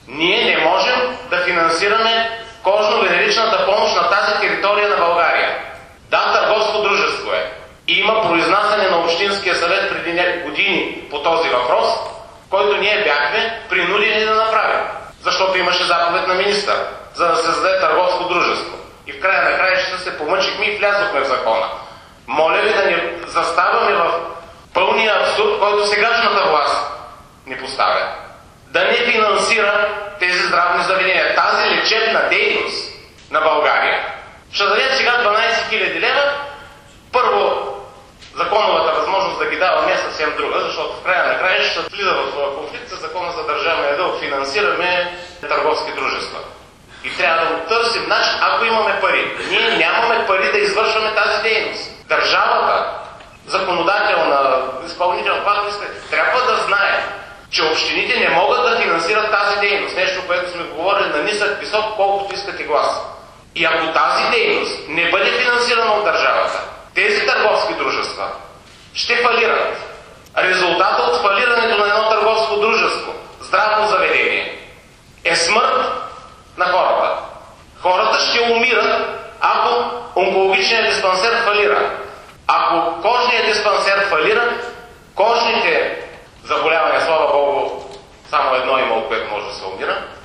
Ние не можем да финансираме кожно-венеричната помощ на тази територия на България. Да, търговско дружество е. И има произнасяне на Общинския съвет преди години по този въпрос, който ние бяхме принудени да направим. Защото имаше заповед на министър, за да се създаде търговско дружество. И в края на краищата се помъчихме и влязохме в закона. Моля ви да не заставаме в пълния абсурд, който сегашната власт ни поставя. Да не финансира тези здравни заведения, тази лечебна дейност на България. Ще дадем сега 12 000 лева. Първо, законовата възможност да ги даваме е съвсем друга, защото в края на края ще влиза в конфликт с закона за държавния дълг. Финансираме търговски дружества. И трябва да търсим начин, ако имаме пари. Ние нямаме пари да извършваме тази дейност. Държавата, законодателна, изпълнителна, каквато иска, трябва да знае, че общините не могат да финансират тази дейност. Нещо, което сме говорили на нисък, висок, колкото искате глас. И ако тази дейност не бъде финансирана от държавата, тези търговски дружества ще фалират. Резултатът от фалирането на едно търговско дружество, здравно заведение, е смърт на хората. Хората ще умират, ако онкологичният диспансер фалира. Ако кожният диспансер фалира, кожните заболявания, слава Богу, само едно има, от което може да се умира,